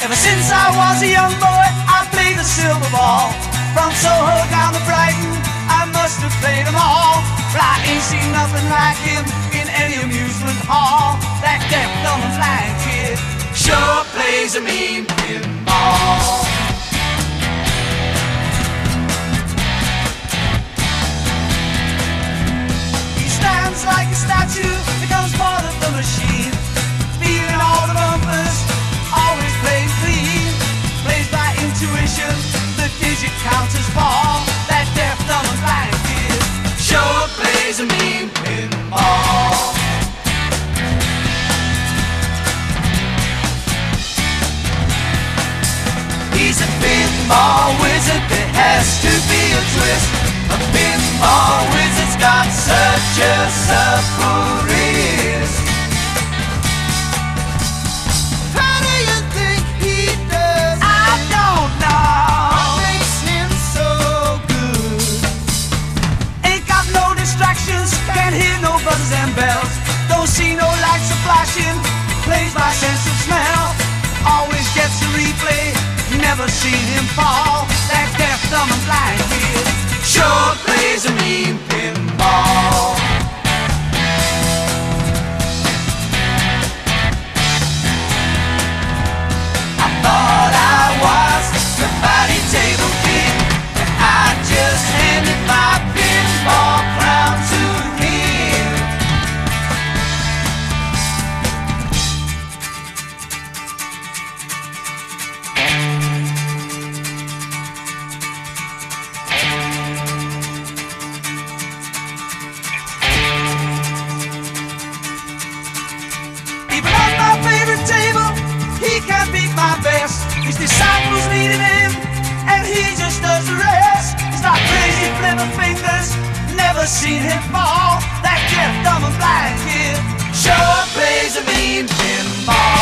Ever since I was a young boy, I played the silver ball. From Soho down to Brighton, I must have played them all. But I ain't seen nothing like him in any amusement hall. That deaf, dumb and blind kid sure plays a mean pinball. He stands like a statue, becomes part of the machine, feeling all the bumpers, always playing clean. Plays by intuition, the digit counters fall. That deaf, dumb and blind kid sure plays a mean pinball. He's a pinball wizard, there has to be a twist. A pinball wizard's got such a surprise. How do you think he does? I don't know. What makes him so good? Ain't got no distractions, can't hear no buzzes and bells. Don't see no lights are flashing, plays by sense of smell. Always gets a replay, never seen him fall. That deaf, dumb and blind kid sure plays a mean pinball. I thought I was the body table king, and I just handed my pinball crown to him. Even on my favorite table, he can't beat my best. His disciples needed him, and he just does the rest. He's got crazy clever fingers, never seen him fall. That deaf, dumb and blind kid sure plays a mean pinball.